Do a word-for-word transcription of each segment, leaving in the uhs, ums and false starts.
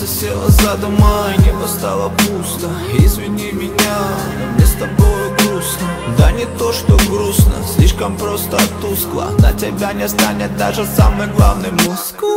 Солнце село за дома, и небо стало пусто. Извини меня, но мне с тобой грустно. Да не то, что грустно, слишком просто тускло. На тебя не станет даже самый главный мускул.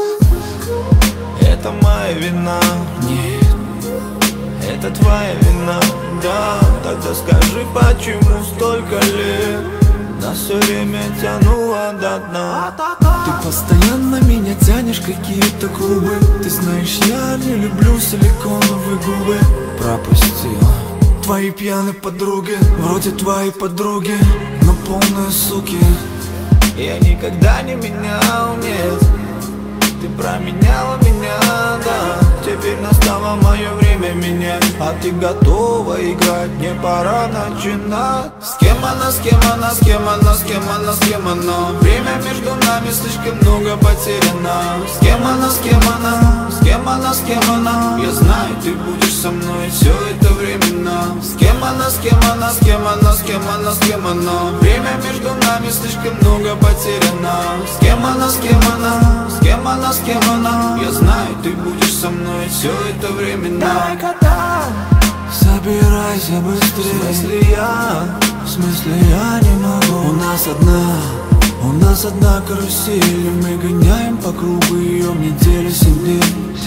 Это моя вина, нет, это твоя вина, да. Тогда скажи, почему столько лет нас все время тянуло до дна. Ты постоянно меня тянешь в какие-то клубы. Ты знаешь, я не люблю силиконовые губы. Пропустила твои пьяные подруги, вроде твоей подруги, но полные суки. Я никогда не менял, нет. Ты променяла меня, да. Теперь настало мое время менять. А ты готова играть, мне пора начинать. С кем она, с кем она, с кем она, с кем она, с кем она? Время между нами слишком много потеряно. С кем она, с кем она, с кем она, с кем она? Я знаю, ты будешь со мной все это временно. С кем она, с кем она, с кем она, с кем она, с кем она? Время между нами слишком много потеряно. С кем она, с кем она, с кем она, с кем она? Я знаю, ты будешь со мной все это временно. Дай кота, собирайся быстрее. В смысле я, в смысле я не могу. У нас одна, у нас одна карусель, и мы гоняем по кругу ее неделю семь дней.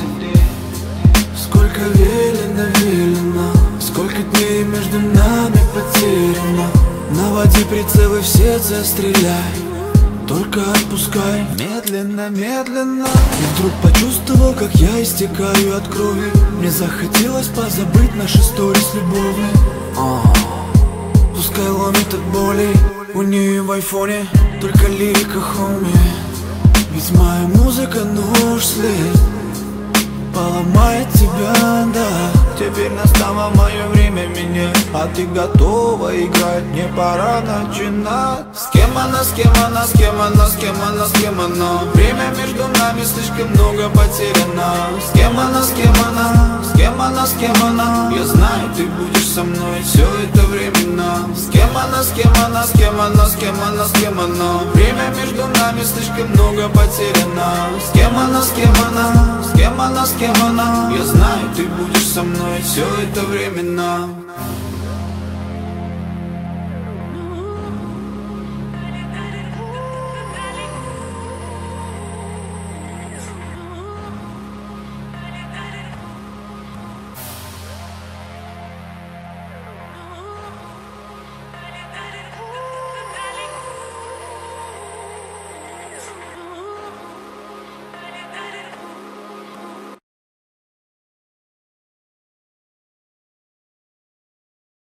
Сколько велено, велено, сколько дней между нами потеряно. Наводи прицелы, все застреляй, только отпускай медленно, медленно. И вдруг почувствовал, как я истекаю от крови. Мне захотелось позабыть наши сторис любовные. а, Пускай ломит от боли, у нее в айфоне только лирика, хоми. Ведь моя музыка нож след поломает тебя, да. Теперь настало мое время менять. А ты готова играть, мне пора начинать. С кем она, с кем она, с кем она, с кем она, с кем она? Время между нами слишком много потеряно. С кем она, с кем она, с кем она, с кем она? Я знаю, ты будешь со мной все это временно. С кем она, с кем она, с кем она, с кем она, с кем она? Время между нами слишком много потеряно. С кем она, с кем она, с кем она, с кем она? Я знаю, ты будешь со мной все это временно.